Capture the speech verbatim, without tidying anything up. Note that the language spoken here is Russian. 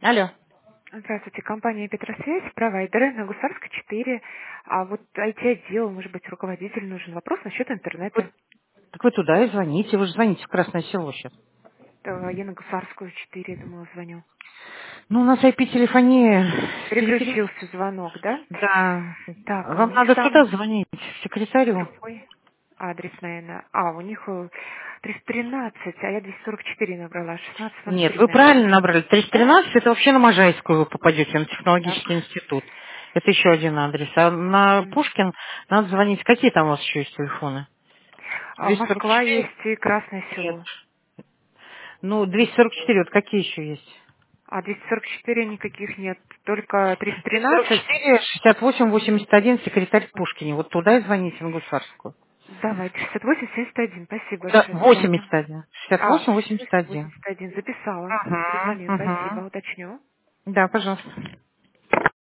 Алло. Здравствуйте, компания «Петросвязь», провайдеры на Гусарской четыре. А вот ай ти-отдел, может быть, руководитель нужен. Вопрос насчет Так вы, интернета. так вы туда и звоните. Вы же звоните в Красное Село сейчас. Да, я на Гусарскую четыре, думала, звоню. Ну, у нас ай пи-телефония. Телефон... Переключился звонок, да? Да. Так, а у Вам них надо туда там звонить, секретарю. другой адрес, наверное. А, у них э, триста тринадцать, а я двести сорок четыре набрала, шестнадцать сорок Нет, три, вы наверное. правильно набрали. Да? триста тринадцать это вообще на Можайскую вы попадете, на Так. технологический институт. Это еще один адрес. А на М. Пушкин надо звонить. Какие там у вас еще есть телефоны? А двести сорок Москва четыре? есть и Красное Нет. Село. Ну, двести сорок четыре, вот какие еще есть? А двести сорок четыре никаких нет, только триста двести сорок тринадцать. четыре, шестьдесят восемь, восемьдесят один, секретарь Пушкине. Вот туда и звоните на Гусарскую. Давайте, шестьдесят восемь семьдесят один. Спасибо Да, большое. До свидания. восемьдесят один. шестьдесят А, восемь, шестьдесят восемьдесят восемь один. восемьдесят один. Записала. Угу, Перезвоню. Спасибо. угу. Уточню. Да, пожалуйста.